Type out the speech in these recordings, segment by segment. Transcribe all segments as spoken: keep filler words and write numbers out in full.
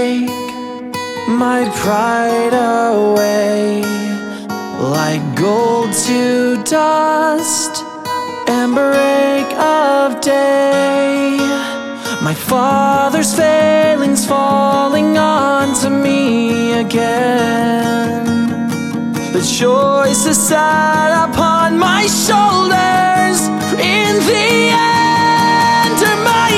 take my pride away, like gold to dust and break of day. My father's failings falling onto me again. The choice is set upon my shoulders. In the end, are my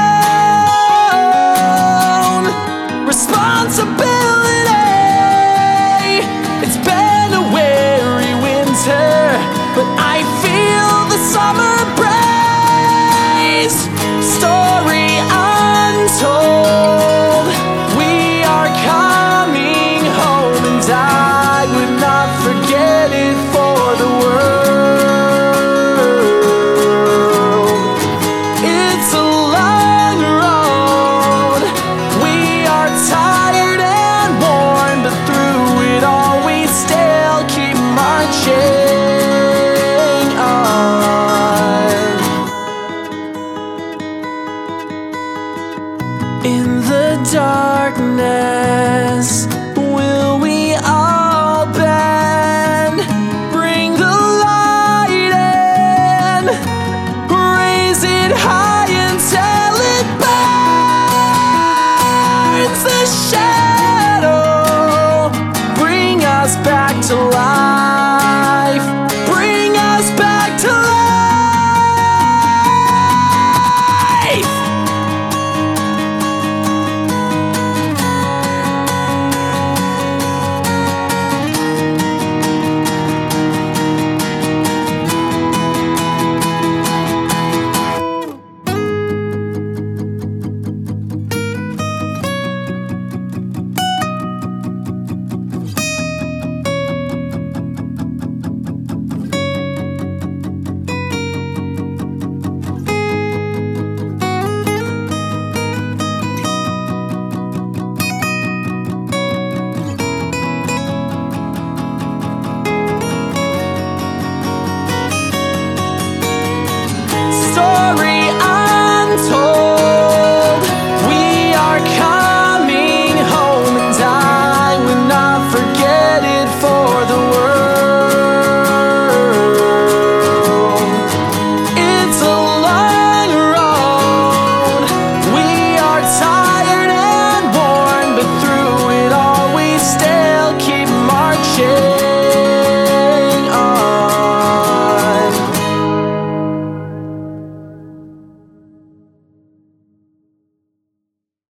own responsibility. It's been a weary winter, but I feel the summer breeze. Story untold, we are coming home, and I would not forget it for the world. It's a long road, we are tired and worn, but through it all we still keep marching on. In the darkness